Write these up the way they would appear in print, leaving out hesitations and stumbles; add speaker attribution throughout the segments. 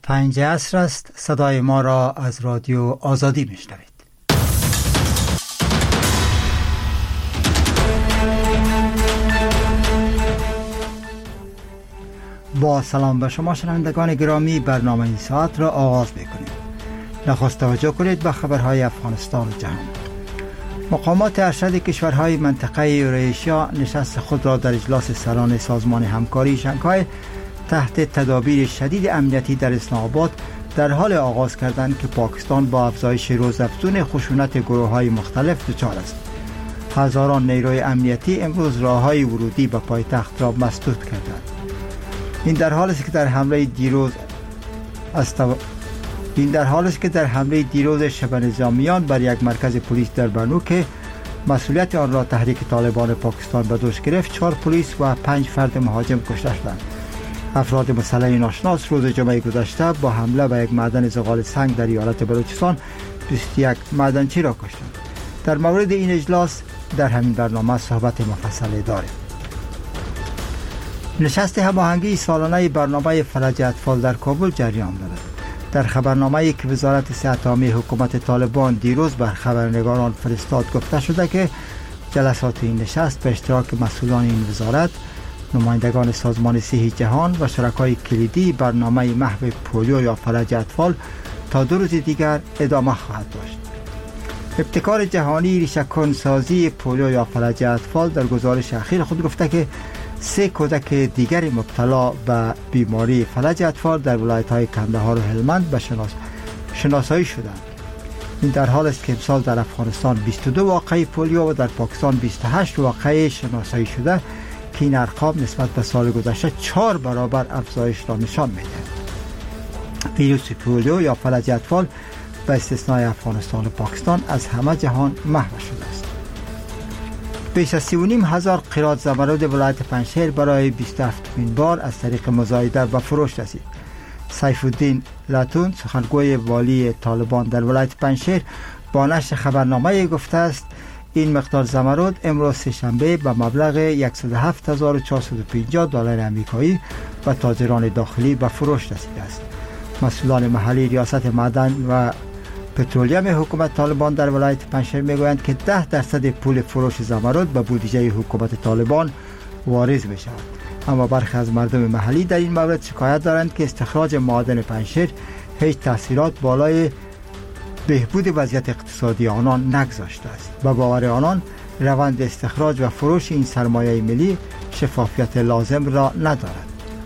Speaker 1: 5 عصر است. صدای ما را از رادیو آزادی میشنوید. با سلام به شما شنوندگان گرامی، برنامه این ساعت را آغاز می‌کنیم. نخست توجه کنید به خبرهای افغانستان و جهان. مقامات ارشد کشورهای منطقه یوراسیا نشست خود را در اجلاس سران سازمان همکاری شانگهای تحت تدابیر شدید امنیتی در اسلام آباد در حال آغاز کردند که پاکستان با افزایش روزافزون خشونت گروه‌های مختلف دچار است. هزاران نیروی امنیتی امروز راه‌های ورودی به پایتخت را مسدود کردند. این در حالی است که در حمله دیروز شب نظامیان بر یک مرکز پلیس در بنو که مسئولیت آن را تحریک طالبان پاکستان به دوش گرفت، 4 پلیس و 5 فرد مهاجم کشته شدند. افراد مسلح ناشناس روز جمعه گذشته با حمله به یک معدن زغال سنگ در ایالت بلوچستان 21 معدنچی را کشتند. در مورد این اجلاس در همین برنامه صحبت مفصلی داریم. نشست هماهنگی سالانه برنامه فلج اطفال در کابل جریان دارد. در خبرنامه‌ای که وزارت صحت عامه حکومت طالبان دیروز بر خبرنگاران فرستاد گفته شده که جلسات این نشست به اشتراک مسئولان این وزارت، نمایندگان سازمان صحت جهان و شرکای کلیدی برنامه محو پولیو یا فلج اطفال تا 2 روز دیگر ادامه خواهد داشت. ابتکار جهانی ریشه‌کن سازی پولیو یا فلج اطفال در گزارش اخیر خود گفته که 3 کودک دیگر مبتلا به بیماری فلج اطفال در ولایت‌های کندهار و هلمند به شناسایی شدند. این در حال است که امسال در افغانستان 22 واقعه پولیو و در پاکستان 28 واقعه شناسایی شده که این ارقام نسبت به سال گذشته 4 برابر افزایش را نشان می‌دهد. ویروس پولیو یا فلج اطفال به استثنای افغانستان و پاکستان از همه جهان محو شده است. بیش از 3,500 قیراط زمرد ولایت پنجشیر برای 27مین بار از طریق مزایده به فروش رسید. سیف الدین لاتون، سخنگوی والی طالبان در ولایت پنجشیر، با نشر خبرنامه گفته است این مقدار زمرد امروز سه‌شنبه به مبلغ 107,450 دلار آمریکایی و تاجران داخلی به فروش رسیده است. مسئولان محلی ریاست معدن و پترولیم حکومت طالبان در ولایت پنجشیر میگویند که 10% پول فروش زمرد به بودجه حکومت طالبان واریز می شود. اما برخی از مردم محلی در این مورد شکایت دارند که استخراج معادن پنجشیر هیچ تاثیرات بالای بهبود وضعیت اقتصادی آنان نگذاشته است. به باور آنان روند استخراج و فروش این سرمایه ملی شفافیت لازم را ندارد.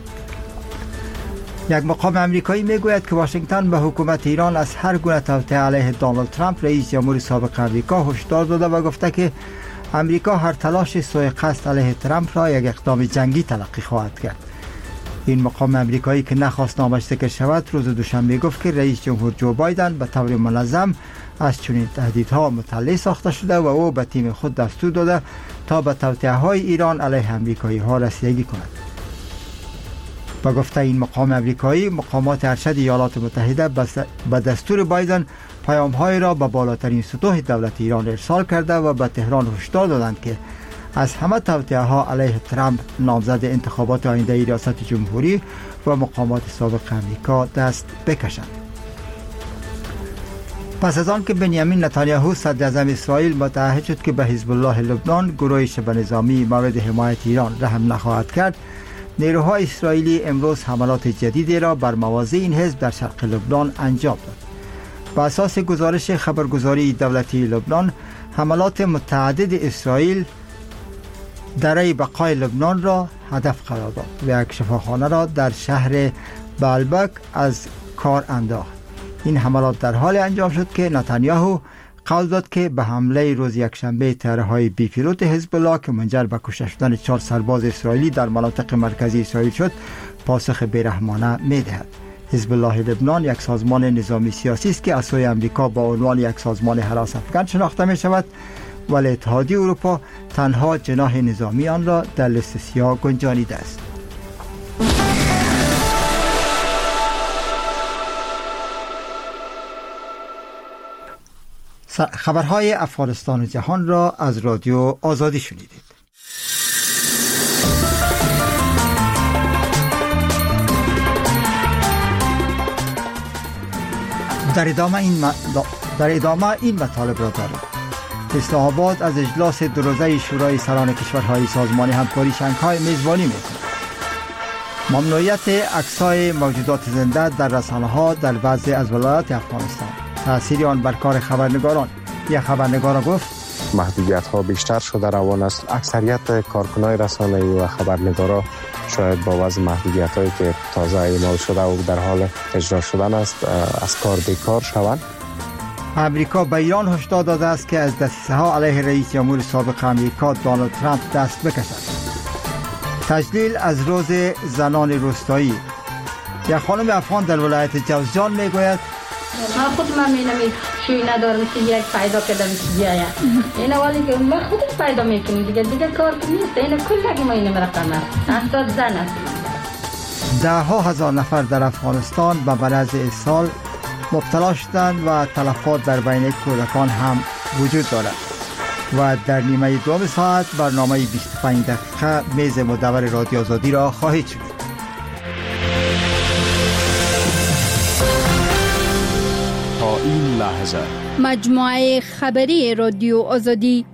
Speaker 1: یک مقام امریکایی میگوید که واشنگتن به حکومت ایران از هر گونه توطئه علیه دونالد ترامپ رئیس جمهور سابق امریکا هشدار داده و گفته که امریکا هر تلاش سوء قصد علیه ترامپ را یک اقدام جنگی تلقی خواهد کرد. این مقام امریکایی که نخواست نامش ذکر شود روز دوشنبه گفت که رئیس جمهور جو بایدن به طور منظم از چنین تهدیدها مطلع ساخته شده و او به تیم خود دستور داده تا به توطئه‌های ایران علیه امریکایی‌ها رسیدگی کند. با گفته این مقام امریکایی، مقامات ارشد ایالات متحده به دستور بایدن پیام‌های را به بالاترین سطوح دولت ایران ارسال کرده و به تهران هشدار دادند که از همه توطئه‌ها علیه ترامپ نامزد انتخابات آینده ریاست جمهوری و مقامات سابق امریکا دست بکشند. پس از آن که بنیامین نتانیاهو صدر اعظم اسرائیل متعهد شد که به حزب الله لبنان، گروه شبه نظامی مورد حمایت ایران رحم نخواهد کرد، نیروهای اسرائیلی امروز حملات جدیدی را بر مواضع این حزب در شرق لبنان انجام داد. بر اساس گزارش خبرگزاری دولتی لبنان، حملات متعدد اسرائیل دره بقای لبنان را هدف قرار داد و یک شفاخانه را در شهر بالبک از کار انداخت. این حملات در حال انجام شد که نتانیاهو قول داد که به حمله روز یکشنبه طیاره‌های بی پیلوت حزب الله که منجر به کشته شدن 4 سرباز اسرائیلی در مناطق مرکزی اسرائیل شد پاسخ بیرحمانه می‌دهد. حزب الله لبنان یک سازمان نظامی سیاسی است که از سوی آمریکا با عنوان یک سازمان هراس افکن شناخته می شود، ولی اتحادیه اروپا تنها جناح نظامی آن را در لیست سیاه گنجانیده است. خبرهای افغانستان و جهان را از رادیو آزادی شنیدید. در ادامه این مطالب را داریم. اسلام آباد از اجلاس دو روزه شورای سران کشورهای سازمان همکاری شانگهای میزبانی می‌کند. ممنوعیت عکس‌های موجودات زنده در رسانه‌ها در بعضی از ولایات افغانستان، تأثیر آن بر کار خبرنگاران. یک خبرنگار گفت
Speaker 2: محدودیت‌ها بیشتر شده روان است. اکثریت کارکنان رسانه‌ای و خبرنگارا شاید با وضع محدودیت‌هایی که تازه اعمال شده و در حال اجرا شدن است از کار بیکار شوند.
Speaker 1: امریکا به ایران هشدار داده است که از دسیسه‌ها علیه رئیس جمهور سابق امریکا دونالد ترامپ دست بکشد. تجلیل از روز زنان روستایی. یک خانم افغان در ولایت جوزجان میگوید
Speaker 3: من خود من مینمی شوی ندارم که یک پیدا کردم بیاید اینه ولی که من خودت پیدا میکنم دیگه کار که نیست. اینه کلگی ما اینه مرقمه 80 زن است.
Speaker 1: ده ها هزار نفر در افغانستان به مرض اسهال مبتلا شدند و تلفات در بین کودکان هم وجود دارد. و در نیمه دوم ساعت برنامه 25 دقیقه میز مدور رادیو آزادی را خواهید شنید.
Speaker 4: تا این لحظه
Speaker 5: مجموعه خبری رادیو آزادی.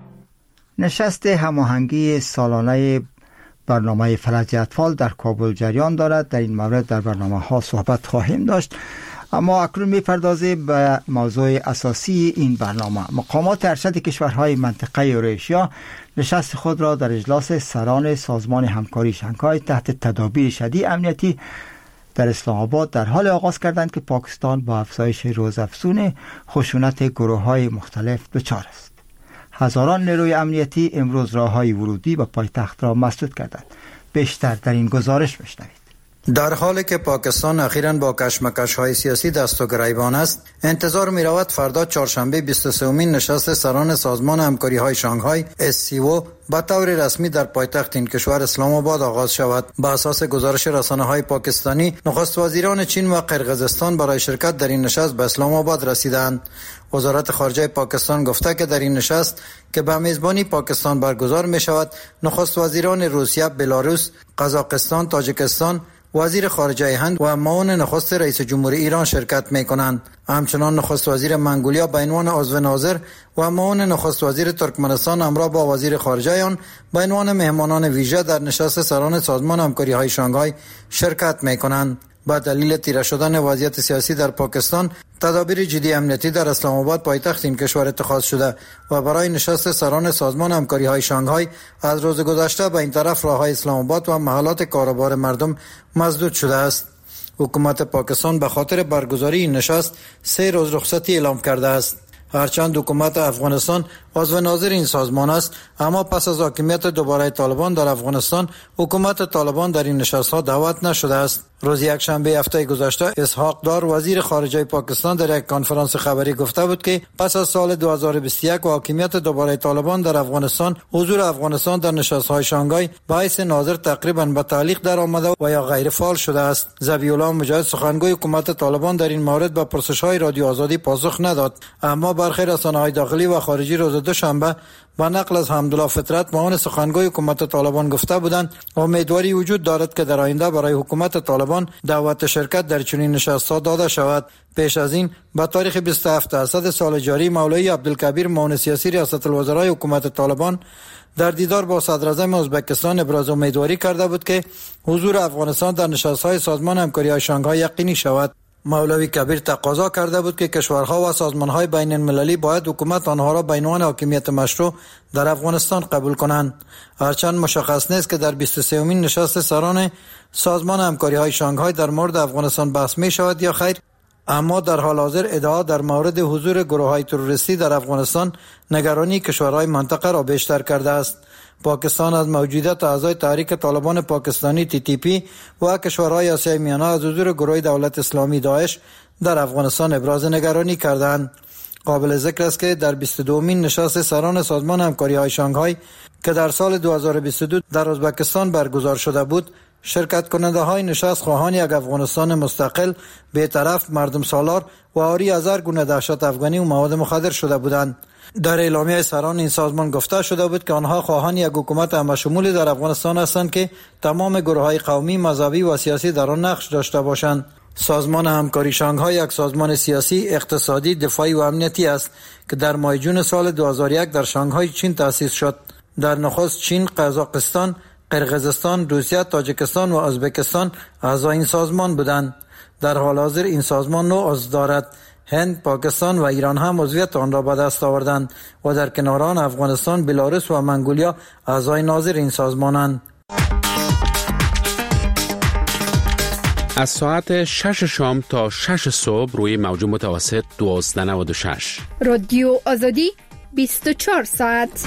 Speaker 1: نشست هماهنگی سالانه برنامه فلج اطفال در کابل جریان دارد. در این مورد در برنامه ها صحبت خواهیم داشت، اما اکنون می‌پردازیم به موضوع اساسی این برنامه. مقامات ارشد کشورهای منطقه یوراسیا نشست خود را در اجلاس سران سازمان همکاری شانگهای تحت تدابیر شدید امنیتی در اسلام آباد در حال آغاز کردند که پاکستان با افزایش روزافزون خشونت گروه‌های مختلف دچار است. هزاران نیروی امنیتی امروز راه‌های ورودی به پایتخت را مسدود کردند. بیشتر در این گزارش بشنوید.
Speaker 6: در حالی که پاکستان اخیراً با کشمکش‌های سیاسی دست و گریبان است، انتظار می‌رود فردا چهارشنبه 23مین نشست سران سازمان همکاری‌های شانگهای SCO به طور رسمی در پایتخت این کشور اسلام آباد آغاز شود. به اساس گزارش رسانه‌های پاکستانی، نخست وزیران چین و قرقیزستان برای شرکت در این نشست به اسلام آباد رسیدند. وزارت خارجه پاکستان گفته که در این نشست که به میزبانی پاکستان برگزار می‌شود، نخست وزیران روسیه، بلاروس، قزاقستان، تاجیکستان، وزیر خارجه هند و معاون نخست رئیس جمهور ایران شرکت می‌کنند. همچنان نخست وزیر منگولیا به عنوان عضو ناظر و معاون نخست وزیر ترکمنستان همراه با وزیر خارجه آن به عنوان مهمانان ویژه در نشست سران سازمان همکاری‌های شانگهای شرکت می‌کنند. با دلیل تیره شدن وضعیت سیاسی در پاکستان، تدابیر جدی امنیتی در اسلام آباد پایتخت این کشور اتخاذ شده و برای نشست سران سازمان همکاری‌های شانگهای از روز گذشته به این طرف راه‌های اسلام آباد و محلات کاروبار مردم مسدود شده است. حکومت پاکستان به خاطر برگزاری این نشست 3 روز رخصتی اعلام کرده است. هرچند حکومت افغانستان عضو ناظر این سازمان است، اما پس از حاکمیت دوباره طالبان در افغانستان، حکومت طالبان در این نشست‌ها دعوت نشده است. روز یکشنبه هفته گذشته اسحاق دار وزیر خارجه پاکستان در یک کنفرانس خبری گفته بود که پس از سال 2021 و حاکمیت دوباره طالبان در افغانستان، حضور افغانستان در نشست‌های شانگهای به حیث ناظر تقریباً به تعلیق در آمده و یا غیر فعال شده است. ذبیح الله مجاهد سخنگوی حکومت طالبان در این مورد به پرسش‌های رادیو آزادی پاسخ نداد، اما برخی رسانه‌های داخلی و خارجی روز دوشنبه با نقل از حمدالله فطرت معاون سخنگوی حکومت طالبان گفته بودند امیدواری وجود دارد که در آینده برای حکومت طالبان دعوت شرکت در چنین نشست‌ها داده شود. پیش از این به تاریخ 27 اسد سال جاری مولوی عبدالکبیر معاون سیاسی ریاست الوزرای حکومت طالبان در دیدار با صدراعظم ازبکستان ابراز امیدواری کرده بود که حضور افغانستان در نشست‌های سازمان همکاری‌های شانگهای یقینی شود. مولوی کبیر تقاضا کرده بود که کشورها و سازمان‌های بین‌المللی باید حکومت آنها را به عنوان حاکمیت مشروع در افغانستان قبول کنند. هرچند مشخص نیست که در 23مین نشست سران سازمان همکاری‌های شانگهای در مورد افغانستان بحث می شود یا خیر، اما در حال حاضر ادعا در مورد حضور گروه‌های تروریستی در افغانستان نگرانی کشورهای منطقه را بیشتر کرده است. پاکستان از موجودیت اعضای تحریک طالبان پاکستانی TTP و کشورهای آسیای میانه از حضور گروه دولت اسلامی داعش در افغانستان ابراز نگرانی کردند. قابل ذکر است که در 22مین نشست سران سازمان همکاری‌های شانگهای که در سال 2022 در ازبکستان برگزار شده بود، شرکت کننده های نشست خواهان یک افغانستان مستقل، بی‌طرف، مردم سالار و عاری از هر گونه دهشت افغانی و مواد مخدر شده بودند. در اعلامیه سران این سازمان گفته شده بود که آنها خواهان یک حکومت همشمولی در افغانستان هستند که تمام گروه‌های قومی، مذهبی و سیاسی در آن نقش داشته باشند. سازمان همکاری شانگهای یک سازمان سیاسی، اقتصادی، دفاعی و امنیتی است که در ماه جون سال 2001 در شانگهای چین تأسیس شد. در نخست چین، قزاقستان، قرقیزستان، روسیه، تاجیکستان و ازبکستان اعضای این سازمان بودند. در حال حاضر این سازمان نوع عضو دارد. هند، پاکستان و ایران هم عضویت آن را به دست آوردند و در کنار آن افغانستان، بلاروس و منگولیا اعضای ناظر این سازمانند.
Speaker 7: از ساعت 6 شام تا 6 صبح روی موج متوسط 1296
Speaker 5: رادیو آزادی 24 ساعت.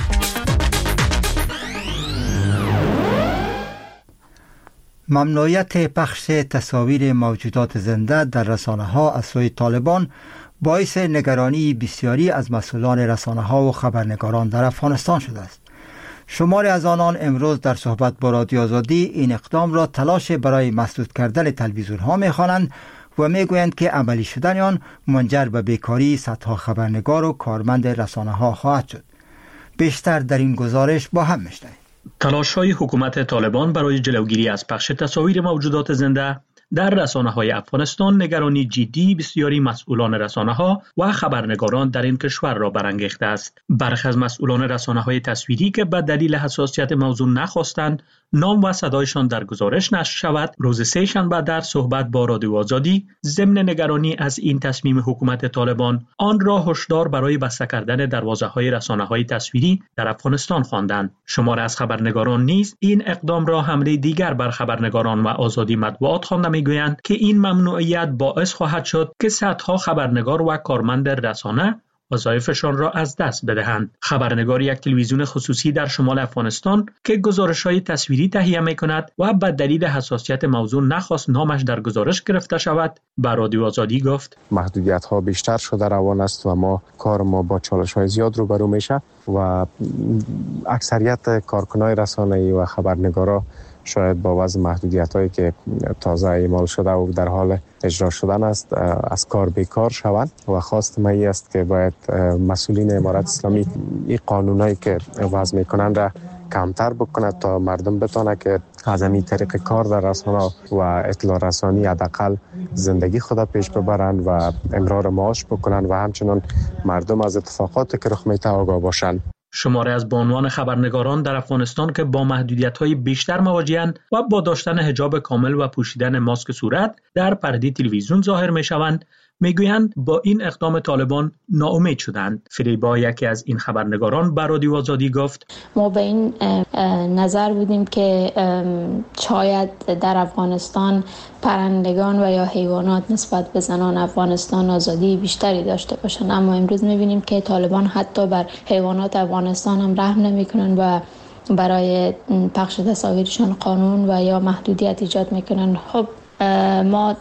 Speaker 1: ممنوعیت پخش تصاویر موجودات زنده در رسانه‌ها از سوی طالبان باعث نگرانی بسیاری از مسئولان رسانه‌ها و خبرنگاران در افغانستان شده است. شماری از آنان امروز در صحبت با رادیو آزادی این اقدام را تلاش برای مسدود کردن تلویزیون‌ها می‌خوانند و می‌گویند که عملی شدن آن منجر به بیکاری صدها خبرنگار و کارمند رسانه‌ها خواهد شد. بیشتر در این گزارش با هم می‌شنویم.
Speaker 8: تلاش‌های حکومت طالبان برای جلوگیری از پخش تصاویر موجودات زنده در رسانه‌های افغانستان نگرانی جدی بسیاری مسئولان رسانه‌ها و خبرنگاران در این کشور را برانگیخته است. برخی از مسئولان رسانه‌های تصویری که به دلیل حساسیت موضوع نخواستند نام و صدایشان در گزارش نشر شود، روز سه شنبه در صحبت با رادیو آزادی ضمن نگرانی از این تصمیم حکومت طالبان آن را هشدار برای بسته کردن دروازه‌های رسانه‌های تصویری در افغانستان خواندند. شمار از خبرنگاران نیز این اقدام را حمله دیگر بر خبرنگاران و آزادی مطبوعات خوانده می‌گویند که این ممنوعیت باعث خواهد شد که صدها خبرنگار و کارمند رسانه وظایفشان را از دست بدهند. خبرنگار یک تلویزیون خصوصی در شمال افغانستان که گزارش‌های تصویری تهیه می‌کند و به دلیل حساسیت موضوع نخواست نامش در گزارش گرفته شود، به رادیو آزادی گفت:
Speaker 2: محدودیت‌ها بیشتر شده روان است و کار ما با چالش‌های زیاد روبرو میشه و اکثریت کارکنان رسانه‌ای و خبرنگارا شاید با وضع محدودیت‌هایی که تازه اعمال شده و در حال اجرا شدن است از کار بیکار شوند و خواست من است که باید مسئولین امارت اسلامی این قانونایی که وضع میکنند را کمتر بکند تا مردم بتونه که از این طریق کار در رسانه و اطلاع رسانی حداقل زندگی خود پیش ببرند و امرار معاش بکنند و همچنین مردم از اتفاقاتی که رخ میده آگاه باشند.
Speaker 8: شماره از بانوان خبرنگاران در افغانستان که با محدودیت‌های بیشتر مواجه‌اند و با داشتن حجاب کامل و پوشیدن ماسک صورت در پرده تلویزیون ظاهر می‌شوند، میگویند با این اقدام طالبان ناامید شدند. فریبا، یکی از این خبرنگاران، به رادیو آزادی گفت:
Speaker 9: ما به این نظر بودیم که شاید در افغانستان پرندگان و یا حیوانات نسبت به زنان افغانستان آزادی بیشتری داشته باشند، اما امروز می‌بینیم که طالبان حتی بر حیوانات افغانستان هم رحم نمی‌کنند و برای پخش تصاویرشان قانون و یا محدودیت ایجاد می‌کنند. خب ما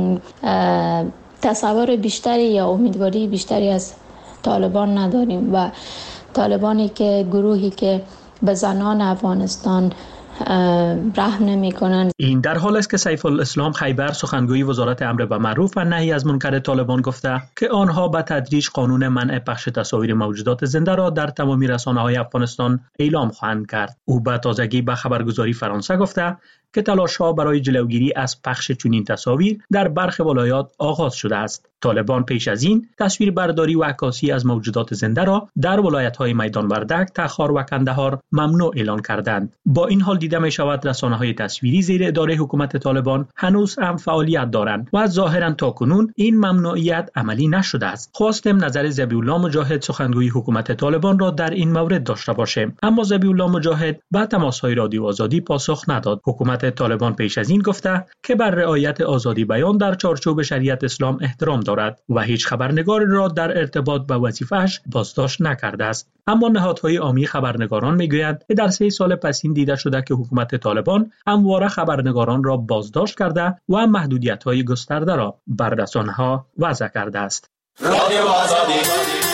Speaker 9: تصور بیشتری یا امیدواری بیشتری از طالبان نداریم و طالبانی که گروهی که به زنان افغانستان رحم نمی‌کنند.
Speaker 8: این در حال است که سیف الاسلام خیبر، سخنگوی وزارت امر بالمعروف و نهی از منکر طالبان، گفته که آنها به تدریج قانون منع پخش تصاویر موجودات زنده را در تمام رسانه‌های افغانستان اعلام خواهند کرد. او به تازگی به خبرگزاری فرانسه گفته که تلاش‌ها برای جلوگیری از پخش چنین تصاویر در برخی ولایات آغاز شده است. طالبان پیش از این تصویر برداری و عکاسی از موجودات زنده را در ولایت‌های میدان وردک، تخار و کندهار ممنوع اعلان کردند. با این حال دیده می‌شود رسانه‌های تصویری زیر اداره حکومت طالبان هنوز هم فعالیت دارند و ظاهراً تاکنون این ممنوعیت عملی نشده است. خواستم نظر ذبیح‌الله مجاهد، سخنگوی حکومت طالبان، را در این مورد داشته باشیم، اما ذبیح‌الله مجاهد به تماس‌های رادیو آزادی پاسخ نداد. حکومت طالبان پیش از این گفته که بر رعایت آزادی بیان در چارچوب شریعت اسلام احترام دارد و هیچ خبرنگاری را در ارتباط با وظیفه‌اش بازداشت نکرده است. اما نهادهای عامی خبرنگاران میگویند که در 3 سال پسین دیده شده که حکومت طالبان همواره خبرنگاران را بازداشت کرده و محدودیت‌های گسترده را بر رسانه‌ها وضع کرده است. رادیو آزادی.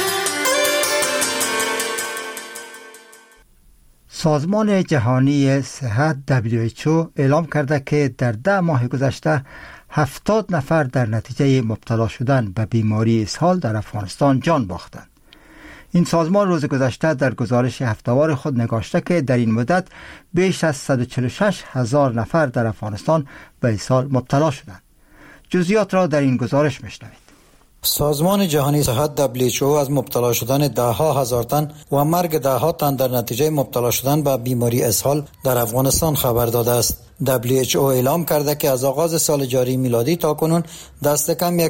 Speaker 1: سازمان جهانی صحت WHO اعلام کرده که در 10 ماه گذشته 70 نفر در نتیجه مبتلا شدن به بیماری اسهال در افغانستان جان باختند. این سازمان روز گذشته در گزارش هفته‌وار خود نگاشته که در این مدت بیش از 146,000 نفر در افغانستان به اسهال مبتلا شدند. جزئیات را در این گزارش میشنوید.
Speaker 6: سازمان جهانی صحت WHO از مبتلا شدن ده‌ها هزار تن و مرگ ده‌ها تن در نتیجه مبتلا شدن به بیماری اسهال در افغانستان خبر داده است. WHO اعلام کرده که از آغاز سال جاری میلادی تا کنون دست کم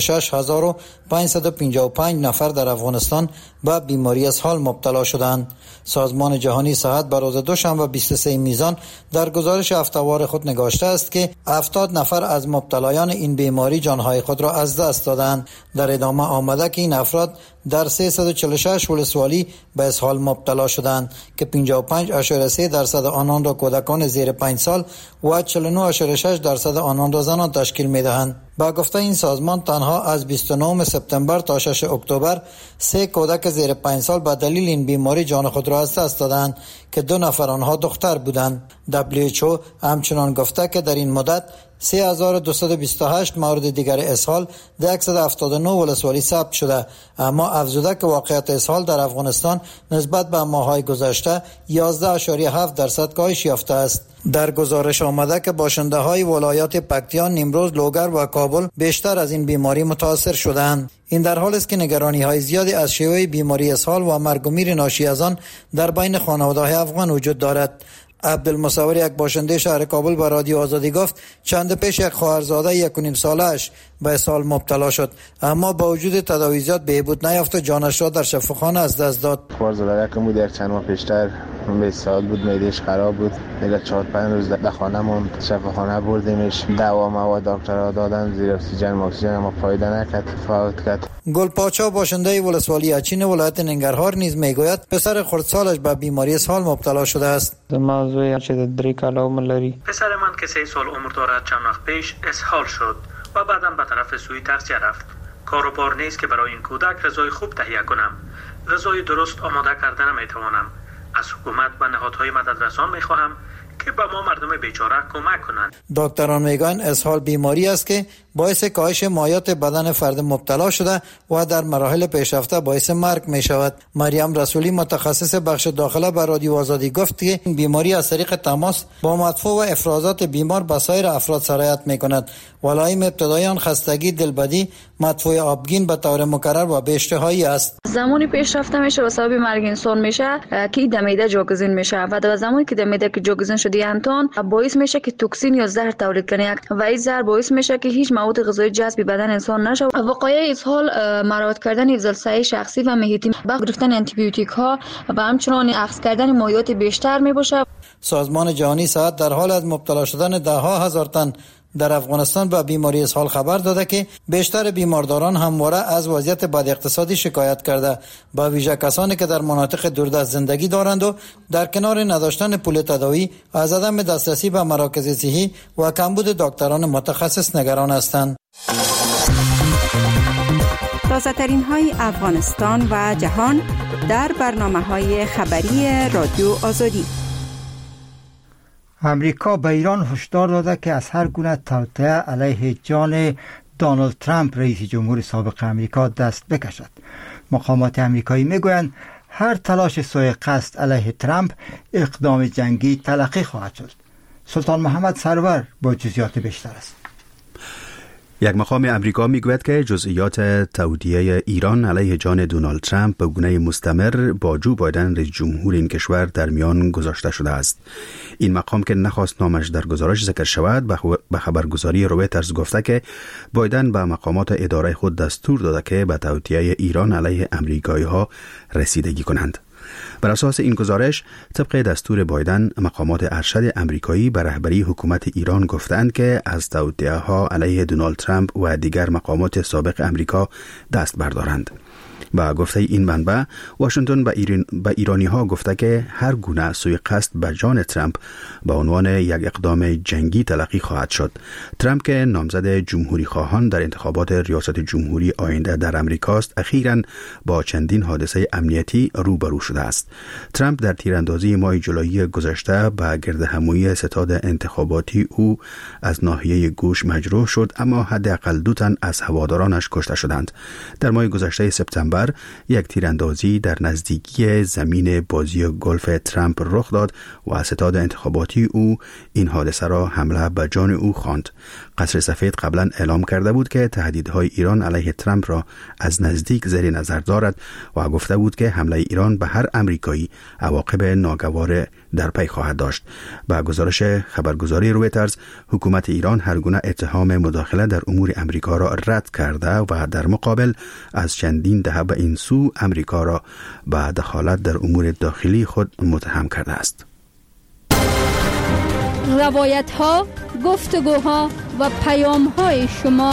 Speaker 6: 146,555 نفر در افغانستان به بیماری اسهال مبتلا شدند. سازمان جهانی صحت بر روز دوشنبه 23 میزان در گزارش هفته‌وار خود نگاشته است که 70 نفر از مبتلایان این بیماری جانهای خود را از دست دادند. در ادامه آمده که این افراد در 346 ولسوالی به اسهال مبتلا شدند که 55.3% آنان را کودکان زیر 5 سال و 49.6% آنان را زنان تشکیل می‌دهند. با گفته این سازمان تنها از 29 سپتامبر تا 6 اکتبر 3 کودک زیر 5 سال به دلیل این بیماری جان خود را از دست دادند که 2 نفر آنها دختر بودند. WHO همچنان گفته که در این مدت 3228 مورد دیگر اسهال در 179 ولسوالی ثبت شده، اما افزوده که واقعیت اسهال در افغانستان نسبت به ماه‌های گذشته 11.7% کاهش یافته است. در گزارش آمده که باشنده‌های ولایات پکتیان، نیمروز، لوگر و کابل بیشتر از این بیماری متاثر شدند. این در حالی است که نگرانی‌های زیادی از شیوع بیماری اسهال و مرگ و میر ناشی از آن در بین خانواده‌های افغان وجود دارد. عبدالمصور، یک باشنده شهر کابل، به رادیو آزادی گفت چند پیش یک خواهرزاده 1.5 ساله‌اش به اسهال مبتلا شد، اما با وجود تداویات بهبود نیافت و جانش را در شفاخانه از دست داد.
Speaker 10: خواهرزاده یکم بود، یک چند ماه پیشتر 20 سال بود، معده‌اش خراب بود، دیگه 4-5 روز در خانه مون شفاخانه بردیمش، دوا مواد دکترها دادن، زیر اکسیژن اما فایده نکرد، فوت کرد.
Speaker 6: گلپاچا، باشنده ولسوالی اچین ولایت ننگرهار، نیز میگوید پسر خردسالش به بیماری اسهال مبتلا شده است.
Speaker 11: موضوع چې د 3 کاله عمر لري.
Speaker 8: پسر من که 3 سال عمر دارد چند وقت پیش اسهال شد و بعداً به طرف سوی تغذیه رفت. کار و بار نیست که برای این کودک غذای خوب تهیه کنم. غذای درست آماده کرده نمیتوانم. از حکومت و نهادهای مددرسان میخواهم که به ما مردم بیچاره کمک کنند.
Speaker 6: دکتران میگن اسهال بیماری است که باعث کاهش مایات بدن فرد مبتلا شده و در مراحل پیشرفته باعث مرگ می شود. مریم رسولی، متخصص بخش داخله، به رادیو آزادی گفت که این بیماری از طریق تماس با مدفوع و افرازات بیمار به سایر افراد سرایت می کند. علائم ابتدایی آن خستگی، دلبدی، مدفوع آبگین به طور مکرر و به اشتهایی است.
Speaker 9: زمانی پیشرفته میشه و سبب مرگ انسان میشه که دمیده جاگزین میشه و در زمانی که دمیده که جاگزین شده انتون باعث میشه که توکسین یا زهر تولید کنه و این زهر باعث میشه که هیچ مواد غذایی جذب بدن انسان نشه. وقایع اسهال مراعات کردن حفظ الصحه شخصی و محیطی، با گرفتن آنتی بیوتیک ها و همچنین اخذ کردن مایعات بیشتر میباشه.
Speaker 6: سازمان جهانی صحت در حال از مبتلا شدن ده‌ها هزار تن در افغانستان به بیماری اسهال خبر داده که بیشتر بیمارداران همواره از وضعیت بد اقتصادی شکایت کرده، با ویژه کسانی که در مناطق دوردست زندگی دارند و در کنار نداشتن پول تداوی از عدم دسترسی به مراکز صحی و کمبود دکتران متخصص نگران هستند.
Speaker 12: تازه‌ترین های افغانستان و جهان در برنامه‌های خبری رادیو آزادی.
Speaker 1: امریکا به ایران هشدار داده که از هر گونه توطئه علیه جان دونالد ترامپ رئیس جمهور سابق امریکا دست بکشد. مقامات امریکایی میگویند هر تلاش سوء قصد علیه ترامپ اقدام جنگی تلقی خواهد شد. سلطان محمد سرور با جزئیات بیشتر است.
Speaker 13: یک مقام امریکا میگوید که جزئیات تودیع ایران علیه جان دونالد ترامپ به گونه مستمر با جو بایدن رئیس جمهور این کشور در میان گذاشته شده است. این مقام که نخواست نامش در گزارش ذکر شود، به خبرگزاری رویترز گفته که بایدن به مقامات اداره خود دستور داده که به تودیع ایران علیه امریکایی ها رسیدگی کنند. بر اساس این گزارش، طبق دستور بایدن، مقامات ارشد امریکایی به رهبری حکومت ایران گفتند که از توطئه ها علیه دونالد ترامپ و دیگر مقامات سابق امریکا دست بردارند. با گفته این منبع، واشنگتن به ایرانی ها گفته که هر گونه سوء قصد به جان ترامپ به عنوان یک اقدام جنگی تلقی خواهد شد. ترامپ که نامزد جمهوری خواهان در انتخابات ریاست جمهوری آینده در امریکاست، اخیراً با چندین حادثه امنیتی روبرو شده است. ترامپ در تیراندازی ماه جولای گذشته به گردهمایی ستاد انتخاباتی او از ناحیه گوش مجروح شد، اما حداقل 2 تن از هوادارانش کشته شدند. در ماه گذشته سپتامبر دسامبر یک تیراندازی در نزدیکی زمین بازی گلف ترامپ رخ داد و ستاد انتخاباتی او این حادثه را حمله به جان او خواند. قصر سفید قبلا اعلام کرده بود که تهدیدهای ایران علیه ترامپ را از نزدیک زیر نظر دارد و گفته بود که حمله ایران به هر امریکایی عواقب ناگوار در پی خواهد داشت. با گزارش خبرگزاری رویترز، حکومت ایران هر گونه اتهام مداخله در امور امریکا را رد کرده و در مقابل از چندین دهه به این سو امریکا را به دخالت در امور داخلی خود متهم کرده است.
Speaker 5: روایت ها، گفتگوها و پیام های شما.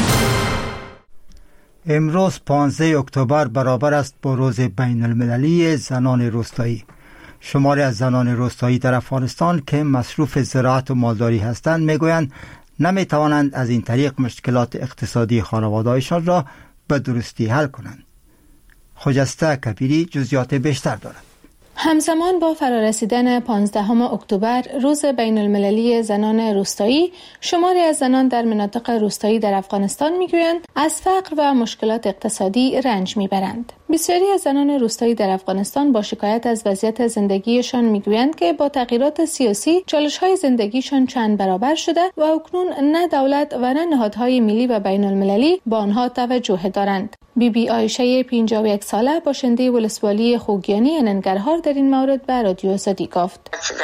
Speaker 1: امروز 15 اکتبر برابر است با روز بین المللی زنان روستایی. شماری از زنان روستایی در افغانستان که مصروف زراعت و مالداری هستند میگویند نمیتوانند از این طریق مشکلات اقتصادی خانواده‌هایشان را به درستی حل کنند. خجسته کبیری جزئیات بیشتر دارد.
Speaker 9: همزمان با فرارسیدن 15 اکتبر روز بین المللی زنان روستایی، شماری از زنان در مناطق روستایی در افغانستان میگویند از فقر و مشکلات اقتصادی رنج میبرند. بسیاری از زنان روستایی در افغانستان با شکایت از وضعیت زندگیشان میگویند که با تغییرات سیاسی چالش‌های زندگیشان چند برابر شده و اکنون نه دولت و نه نهادهای ملی و بین المللی با آنها توجه دارند. بی عایشه 51 ساله باشنده ولسوالی خوگیانی ننگرهار در این مورد به رادیو آزادی گفت: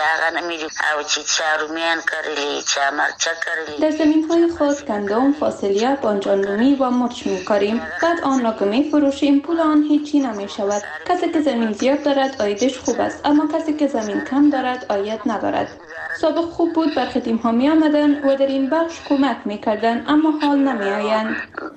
Speaker 14: در زمین‌های خود گندم، فاصلیه، بانجانلومی و مرچ می‌کاریم. بعد آن را که می‌فروشیم پول آن هیچی نمی‌شود. کسی که زمین زیاد دارد عایدش خوب است، اما کسی که زمین کم دارد عاید ندارد. سابق خوب بود، برخی تیم‌ها می‌آمدند و در این بخش کمک می‌کردند، اما حال نمی‌آیند.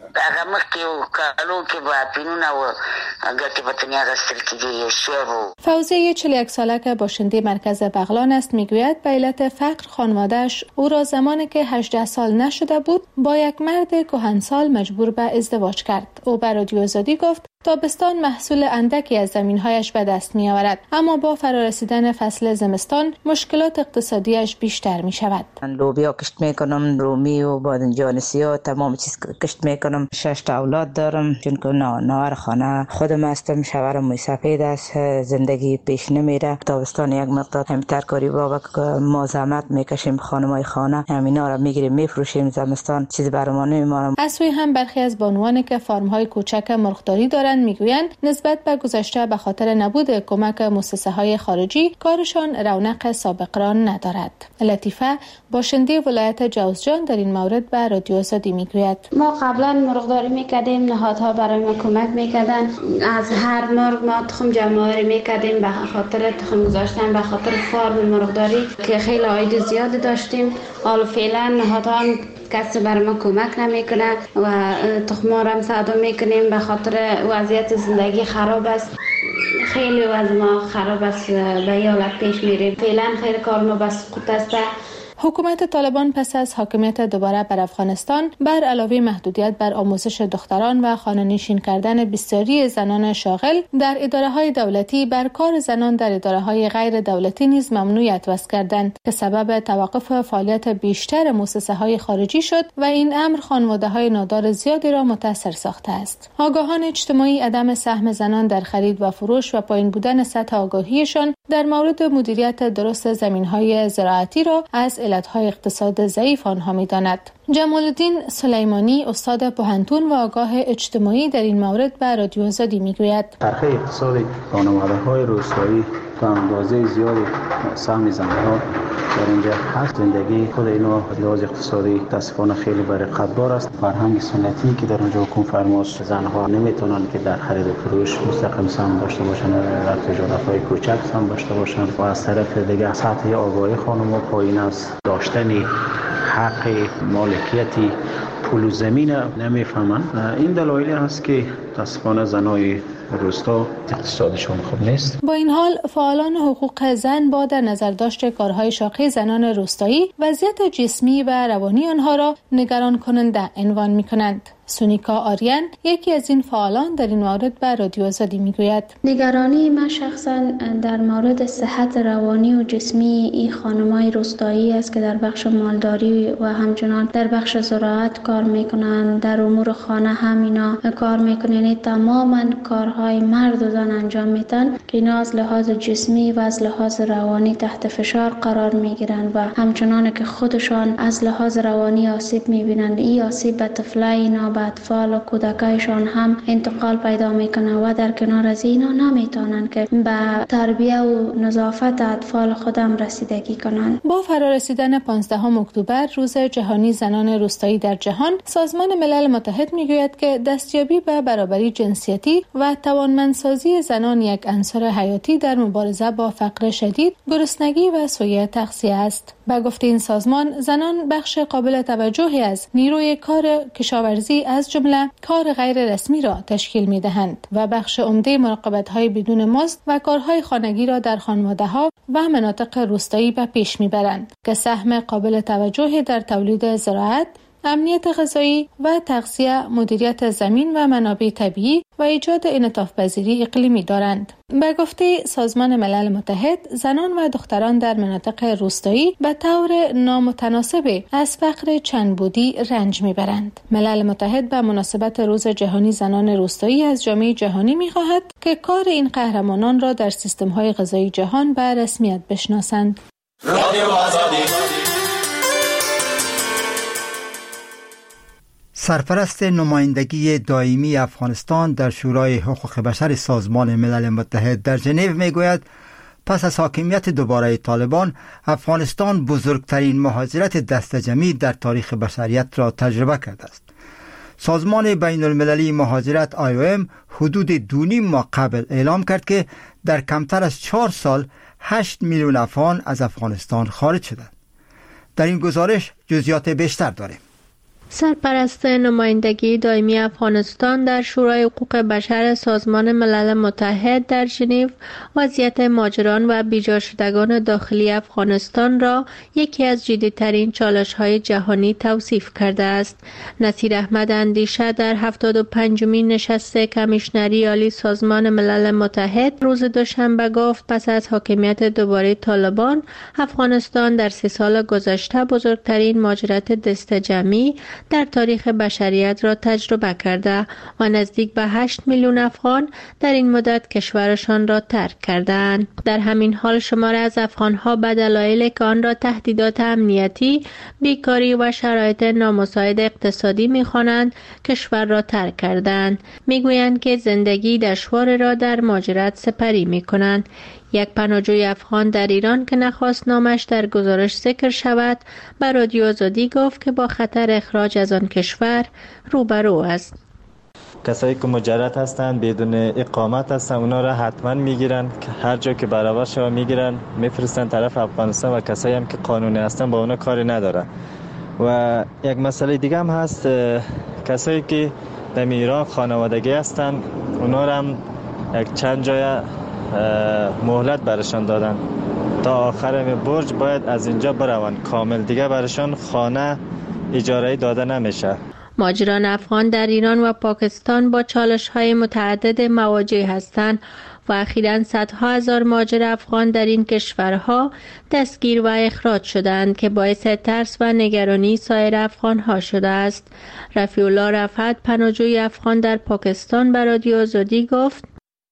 Speaker 9: فوزیه 41 ساله که باشنده مرکز بغلان است میگوید به علت فقر خانواده‌اش او را زمانی که 18 سال نشده بود با یک مرد کهنسال مجبور به ازدواج کرد. او به رادیو آزادی گفت تابستان محصول اندکی از زمین‌هایش به دست می‌آورد، اما با فرارسیدن فصل زمستان مشکلات اقتصادیش بیشتر می‌شود.
Speaker 15: من لوبیا کشت می‌کنم، رومی و بادنجان سیاه، تمام چیز کشت می‌کنم. 6 تا اولاد دارم، چون که نوار خانه خودم هستم. شوهرم سفید است، زندگی پیش نمیره. تابستان یک مقدار هم ترکاری بابا که ما زحمت می‌کشیم، خانمای خانه همینا را می‌گیریم می‌فروشیم. زمستان چیز برام نمی‌مونه.
Speaker 9: از سوی هم برخی از بانوانی که فارم‌های کوچک مرغداری دارند میگویند نسبت به گذشته به خاطر نبود کمک مؤسسه‌های خارجی کارشان رونق سابق را ندارد. لطیفه باشنده ولایت جوزجان در این مورد به رادیو آزادی میگوید:
Speaker 16: ما قبلا مرغداری میکردیم، نهادها برای ما کمک میکردن. از هر مرغ ما تخم جمع‌آوری میکردیم به خاطر تخم گذاشتن، به خاطر فارم مرغداری که خیلی عاید زیاد داشتیم. حالا فعلا نهادها کسی برای ما کمک نمیکنه و تخم‌ها را هم صادر میکنیم به خاطر وضعیت زندگی خراب است. خیلی وضع ما خراب است، به حالت پیش میریم. فعلا خیلی کار ما بس سقوط است.
Speaker 9: حکومت طالبان پس از حاکمیت دوباره بر افغانستان بر علاوه محدودیت بر آموزش دختران و خانه‌نشین کردن بسیاری زنان شاغل در اداره‌های دولتی بر کار زنان در اداره‌های غیر دولتی نیز ممنوعیت وضع کردند که سبب توقف فعالیت بیشتر مؤسسه‌های خارجی شد و این امر خانواده‌های نادار زیادی را متاثر ساخته است. آگاهان اجتماعی عدم سهم زنان در خرید و فروش و پایین بودن سطح آگاهیشان در مورد مدیریت درست زمین‌های زراعتی را از علتهای اقتصاد ضعیف آنها می‌داند. جمال الدین سلیمانی استاد پوهنتون و آگاه اجتماعی در این مورد به رادیو آزادی میگوید:
Speaker 17: چرخه اقتصادی خانواده‌های روستایی تا اندازه زیادی سهم زن‌ها در اینجا هست. زندگی خود اینا لحاظ اقتصادی متاسفانه خیلی بر رقابت‌بار است. فرهنگ سنتی که در اونجا حکم فرماست، زن‌ها نمیتونن که در خرید و فروش مستقیم سهم داشته باشن، در تجارت‌های کوچک سهم داشته باشن و از طرف دیگه سطح آگاهی خانم‌ها پایین است. داشتن حق مالکیتی پول و زمین نمیفهمن. این دلایلی هست که متاسفانه زنای روستا اقتصادشون خوب نیست.
Speaker 18: با این حال فعالان حقوق زن با در نظر داشت کارهای شاقی زنان روستایی وضعیت جسمی و روانی آنها را نگران کننده عنوان می‌کنند. سونیکا آریان یکی از این فعالان در این مورد به رادیو آزادی میگوید:
Speaker 9: نگرانی من شخصا در مورد صحت روانی و جسمی این خانم‌های روستایی است که در بخش مالداری و همچنان در بخش زراعت کار میکنند، در امور خانه هم اینا کار میکنند. تماما کارهای مرد و زن انجام میدن که اینا از لحاظ جسمی و از لحاظ روانی تحت فشار قرار میگیرند و همچنان که خودشان از لحاظ روانی آسیب میبینند. این آسیب به طفلای اینا، به اطفال و کودکایشان هم انتقال پیدا میکنه و در کنار از اینا نمیتونن که به تربیه و نظافت اطفال خودم رسیدگی کنند.
Speaker 18: با فرارسیدن 15 اکتبر روز جهانی زنان روستایی در جهان، سازمان ملل متحد میگوید که دستیابی به برابری جنسیتی و توانمندسازی زنان یک عنصر حیاتی در مبارزه با فقر شدید، گرسنگی و سوء تغذیه است. به گفته این سازمان، زنان بخش قابل توجهی از نیروی کار کشاورزی از جمله کار غیر رسمی را تشکیل می‌دهند و بخش عمده مراقبت‌های بدون مزد و کارهای خانگی را در خانواده‌ها و مناطق روستایی به پیش می‌برند که سهم قابل توجهی در تولید زراعت، امنیت غذایی و تغذیه، مدیریت زمین و منابع طبیعی و ایجاد انعطاف پذیری اقلیمی دارند. به گفته سازمان ملل متحد، زنان و دختران در مناطق روستایی به طور نامتناسب از فقر چندبودی رنج میبرند. ملل متحد به مناسبت روز جهانی زنان روستایی از جامعه جهانی میخواهد که کار این قهرمانان را در سیستم‌های غذایی جهان به رسمیت بشناسند.
Speaker 1: سرپرست نمایندگی دائمی افغانستان در شورای حقوق بشر سازمان ملل متحد در ژنو میگوید پس از حاکمیت دوباره طالبان، افغانستان بزرگترین مهاجرت دسته جمعی در تاریخ بشریت را تجربه کرده است. سازمان بین المللی مهاجرت IOM حدود 2.5 ماه قبل اعلام کرد که در کمتر از 4 سال 8 میلیون افغان از افغانستان خارج شدند. در این گزارش جزئیات بیشتر داریم.
Speaker 19: سرپرست نمایندگی دائمی افغانستان در شورای حقوق بشر سازمان ملل متحد در ژنو وضعیت مهاجران و بیجا شدگان داخلی افغانستان را یکی از جدی‌ترین چالش‌های جهانی توصیف کرده است. نصیر احمد اندیشه در 75مین نشست کمیشنری عالی سازمان ملل متحد روز دوشنبه گفت پس از حاکمیت دوباره طالبان، افغانستان در 3 سال گذشته بزرگترین مهاجرت دسته جمعی در تاریخ بشریت را تجربه کرده و نزدیک به 8 میلیون افغان در این مدت کشورشان را ترک کردند. در همین حال شمار از افغانها به دلایلی که آن را تهدیدات امنیتی، بیکاری و شرایط نامساعد اقتصادی می‌خوانند کشور را ترک کردند. میگویند که زندگی دشوار را در مهاجرت سپری می‌کنند. یک پناهجوی افغان در ایران که نخواست نامش در گزارش ذکر شود، به رادیو آزادی گفت که با خطر اخراج از آن کشور روبرو است.
Speaker 20: کسایی که مجرد هستند، بدون اقامت هستند، اونا را حتما میگیرن، هر جا که برابر شود میگیرن، میفرستن طرف افغانستان و کسایی هم که قانونی هستند با اونا کاری نداره. و یک مسئله دیگه هم هست، کسایی که در ایران خانوادگی هستند، اونا را هم یک چند جای مهلت برشان دادن تا آخر برج باید از اینجا بروند کامل، دیگه برشان خانه اجاره‌ای داده نمیشه.
Speaker 19: مهاجران افغان در ایران و پاکستان با چالش‌های متعدد مواجه هستند و اخیراً صدها هزار مهاجر افغان در این کشورها دستگیر و اخراج شدند که باعث ترس و نگرانی سایر افغان‌ها شده است. رفیع الله رفعت، پناهجوی افغان در پاکستان، به رادیو آزادی گفت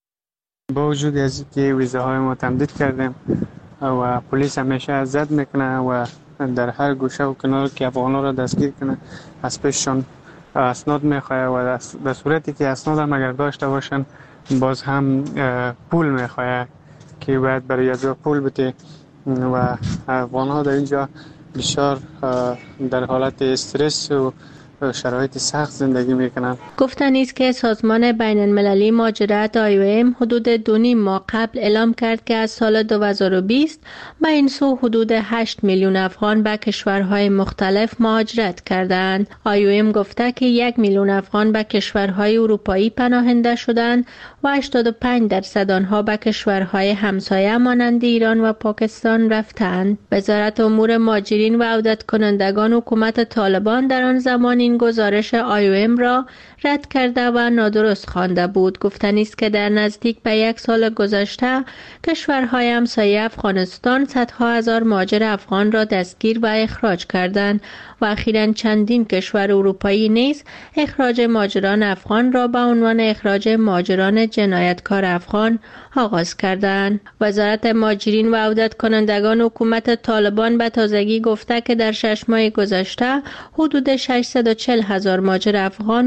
Speaker 21: با وجود از که ویزاهای ما تمدید کردیم و پلیس همیشه زد میکنه و در هر گوشه و کنار که افغانا را دستگیر کنه از پیششان اسناد میخواه و در صورتی که اسناد هم اگر داشته باشن باز هم پول میخواه که باید برای از پول بده و افغانا در اینجا بسیار در حالت استرس و شرایط سخت زندگی میکنن.
Speaker 19: گفتنی است که سازمان بین المللی مهاجرت IOM حدود 2.5 ماه قبل اعلام کرد که از سال 2020 به این سو حدود 8 میلیون افغان به کشورهای مختلف مهاجرت کردند. IOM گفته که 1 میلیون افغان به کشورهای اروپایی پناهنده شدند و 85% آنها به کشورهای همسایه مانند ایران و پاکستان رفتند. وزارت امور مهاجرین و عودت کنندگان حکومت طالبان در آن زمان این گزارش IOM را رد کرده و نادرست خوانده بود. گفتنی است که در نزدیک به 1 سال گذشته کشورهای همسایه افغانستان صدها هزار مهاجر افغان را دستگیر و اخراج کردند و اخیراً چندین کشور اروپایی نیز اخراج مهاجران افغان را به عنوان اخراج مهاجران جنایتکار افغان آغاز کردند. وزارت مهاجرین و عودت کنندگان حکومت طالبان به تازگی گفته که در 6 ماه گذشته حدود 640,000 مهاجر افغان